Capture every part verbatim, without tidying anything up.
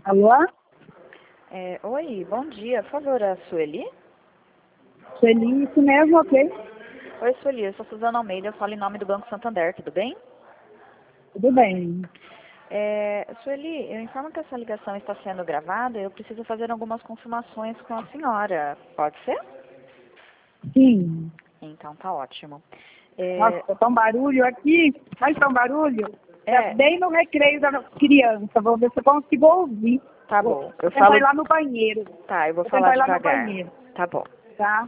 Alô? É, oi, bom dia. Por favor, a Sueli? Sueli, isso mesmo, ok? Oi, Sueli, eu sou Suzana Almeida, eu falo em nome do Banco Santander, tudo bem? Tudo bem. É, Sueli, eu informo que essa ligação está sendo gravada e eu preciso fazer algumas confirmações com a senhora. Pode ser? Sim. Então, tá ótimo. É, Nossa, tá um barulho aqui. Mas tá um barulho? É é, bem no recreio da criança. Vou ver se eu consigo ouvir. tá Vou, bom. Eu vou tentar falo... ir lá no banheiro. Tá, eu vou Vou falar tentar ir lá no devagar. banheiro, Tá bom. tá?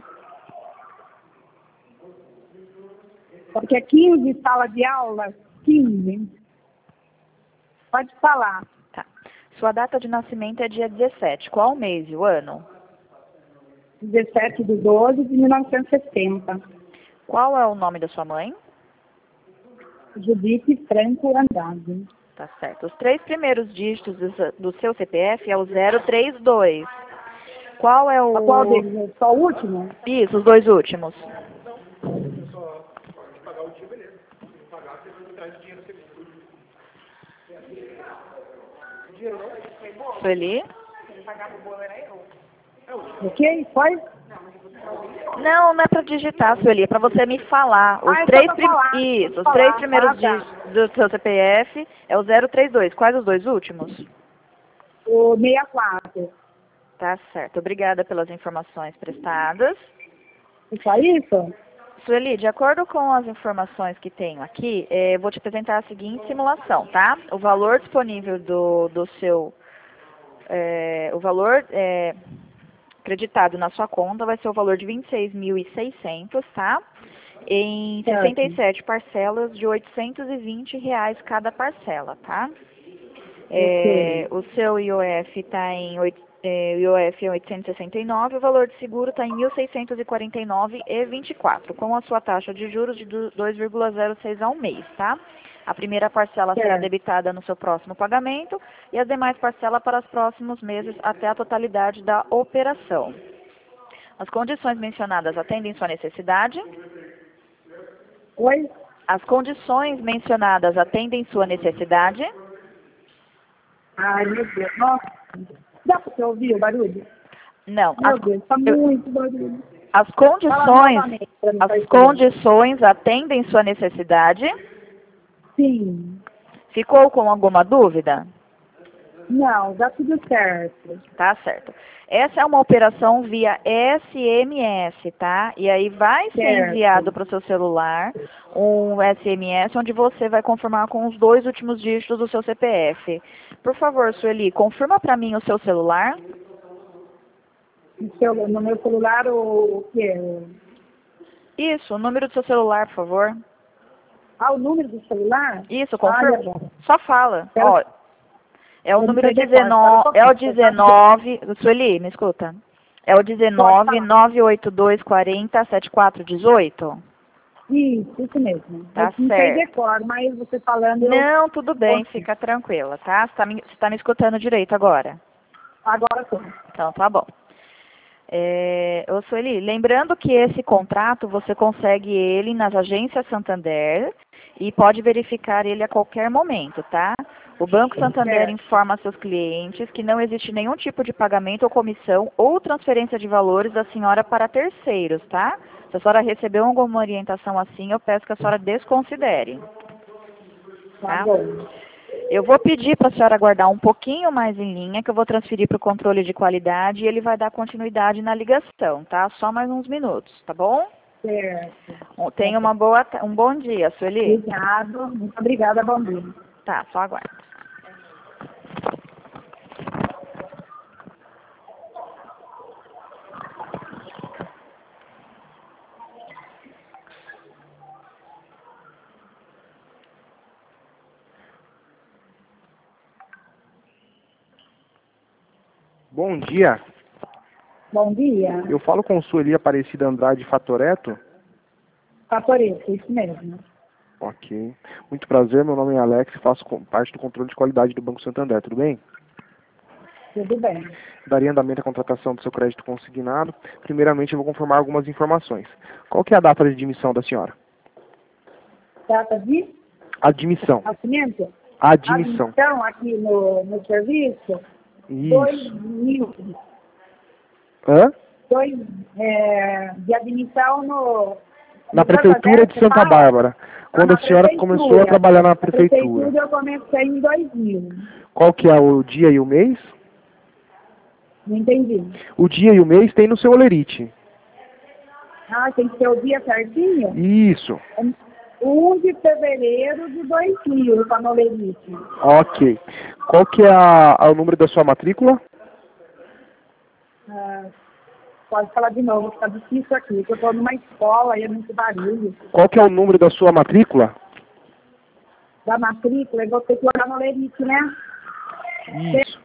Porque é quinze sala de aula? quinze. Pode falar. Tá. Sua data de nascimento é dia dezessete. Qual o mês e o ano? dezessete de doze de mil novecentos e sessenta. Qual é o nome da sua mãe? Judite Franco Andrade. Tá certo. Os três primeiros dígitos do seu do seu C P F é o zero três dois. Qual é A qual o... deles? Só o último? Isso, os dois últimos. Sueli? Ok? Foi? Não, não é pra digitar, Sueli, é pra você me falar. Os Ah, é só três pra prim... falar. Só Isso, pra os três falar. primeiros Ah, tá. dígitos do seu C P F é o zero três dois. Quais os dois últimos? O sessenta e quatro. Tá certo. Obrigada pelas informações prestadas. É só isso? Sueli, de acordo com as informações que tenho aqui, eh, vou te apresentar a seguinte simulação, tá? O valor disponível do, do seu... eh, o valor eh, acreditado na sua conta vai ser o valor de vinte e seis mil e seiscentos, tá? Em sessenta Certo. e sete parcelas de oitocentos e vinte reais cada parcela, tá? É, Ok. o seu I O F está em oito- é, o I O F é oitocentos e sessenta e nove, o valor de seguro está em mil seiscentos e quarenta e nove e vinte e quatro, com a sua taxa de juros de do- dois vírgula zero seis ao mês, tá? A primeira parcela será Certo. debitada no seu próximo pagamento e as demais parcelas para os próximos meses até a totalidade da operação. As condições mencionadas atendem sua necessidade? Oi? As condições mencionadas atendem sua necessidade? Ai, meu Deus. Nossa. Dá pra você ouvir o barulho? Não. As, Meu Deus, tá eu- muito barulho. as Fala condições, novamente pra mim, as parceiro. condições atendem sua necessidade? Sim. Ficou com alguma dúvida? Não, dá tudo certo. Tá certo. Essa é uma operação via S M S, tá? E aí vai ser enviado Certo. para o seu celular um S M S onde você vai confirmar com os dois últimos dígitos do seu C P F. Por favor, Sueli, confirma para mim o seu celular. No, seu, no meu celular, o, o quê? O- Isso, o número do seu celular, por favor. Ah, o número do celular? Isso, Ah, é confirma. bom. Só fala. Espera, Ó, é o eu não número sei decorar, espera um dezenove, é o pouquinho. dezenove, Sueli, me escuta. É o Pode dezenove, falar. nove oito dois, quarenta, setenta e quatro, dezoito? Isso, isso mesmo. Eu Tá não sei certo. decor, mas você falando eu Não, tudo bem, consigo. fica tranquila, tá? Você tá me, você tá me escutando direito agora. Agora sim. Então, tá bom. É, ô Sueli, lembrando que esse contrato você consegue ele nas agências Santander e pode verificar ele a qualquer momento, tá? O Banco Santander Certo. informa seus clientes que não existe nenhum tipo de pagamento ou comissão ou transferência de valores da senhora para terceiros, tá? Se a senhora recebeu alguma orientação assim, eu peço que a senhora desconsidere, Tá tá? bom. Eu vou pedir para a senhora aguardar um pouquinho mais em linha, que eu vou transferir para o controle de qualidade e ele vai dar continuidade na ligação, tá? Só mais uns minutos, tá bom? Certo. Tá Tenha bom. uma boa, ta- um bom dia, Sueli. Obrigado. Muito obrigada, bom dia. Tá, só aguarda. Bom dia, Bom dia. eu falo com Sueli Aparecida Andrade Fatoreto. Favorito, isso mesmo. Ok. Muito prazer, meu nome é Alex e faço com- parte do controle de qualidade do Banco Santander, tudo bem? Tudo bem. Daria andamento à contratação do seu crédito consignado. Primeiramente, eu vou confirmar algumas informações. Qual que é a data de admissão da senhora? Trata de Admissão. nascimento? Admissão. Admissão aqui no, no serviço? dois Isso. mil. Hã? Dois, é, de admissão no... Na no prefeitura de Você Santa fala? Bárbara. Quando Na a senhora prefeitura. começou a trabalhar na Na prefeitura. prefeitura eu comecei em dois mil. Qual que é o dia e o mês? Não entendi. O dia e o mês tem no seu olerite. Ah, tem que ser o dia certinho? Isso. um de fevereiro de dois mil, para Nolerite. Ok. Qual que é a, a- o número da sua matrícula? Ah, pode falar de novo, fica difícil aqui, porque eu estou numa escola e é muito barulho. Qual que é o número da sua matrícula? Da matrícula, eu vou ter que olhar no Lerite, né? Isso.